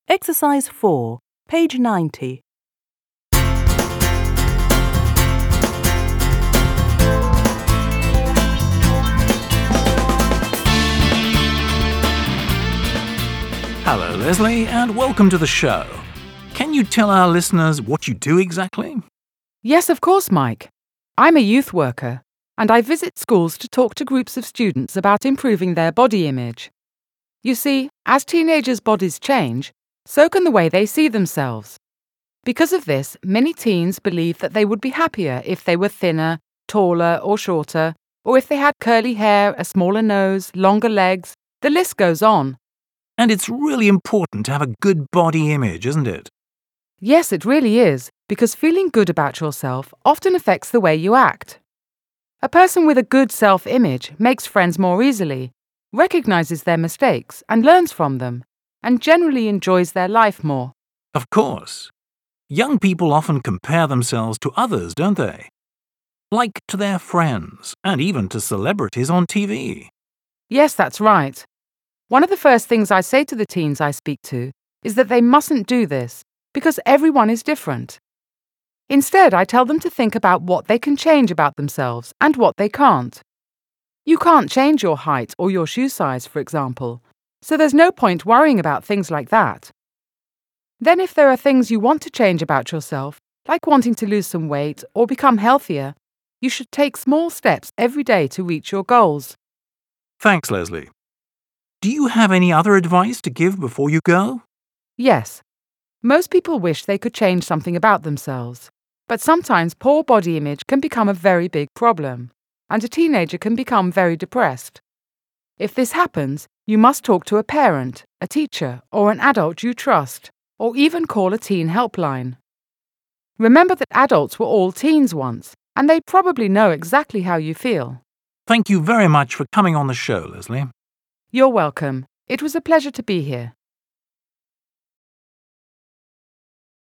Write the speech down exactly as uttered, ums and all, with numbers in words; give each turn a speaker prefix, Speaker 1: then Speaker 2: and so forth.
Speaker 1: Exercise four, page ninety.
Speaker 2: Hello, Leslie, and welcome to the show. Can you tell our listeners what you do exactly?
Speaker 3: Yes, of course, Mike. I'm a youth worker, and I visit schools to talk to groups of students about improving their body image. You see, as teenagers' bodies change, so can the way they see themselves. Because of this, many teens believe that they would be happier if they were thinner, taller, or shorter, or if they had curly hair, a smaller nose, longer legs. The list goes on.
Speaker 2: And it's really important to have a good body image, isn't it?
Speaker 3: Yes, it really is, because feeling good about yourself often affects the way you act. A person with a good self-image makes friends more easily, recognizes their mistakes and learns from them, and generally enjoys their life more.
Speaker 2: Of course. Young people often compare themselves to others, don't they? Like to their friends, and even to celebrities on T V.
Speaker 3: Yes, that's right. One of the first things I say to the teens I speak to is that they mustn't do this, because everyone is different. Instead, I tell them to think about what they can change about themselves and what they can't. You can't change your height or your shoe size, for example, so there's no point worrying about things like that. Then if there are things you want to change about yourself, like wanting to lose some weight or become healthier, you should take small steps every day to reach your goals.
Speaker 2: Thanks, Leslie. Do you have any other advice to give before you go?
Speaker 3: Yes. Most people wish they could change something about themselves, but sometimes poor body image can become a very big problem, and a teenager can become very depressed. If this happens, you must talk to a parent, a teacher, or an adult you trust, or even call a teen helpline. Remember that adults were all teens once, and they probably know exactly how you feel.
Speaker 2: Thank you very much for coming on the show, Leslie.
Speaker 3: You're welcome. It was a pleasure to be here.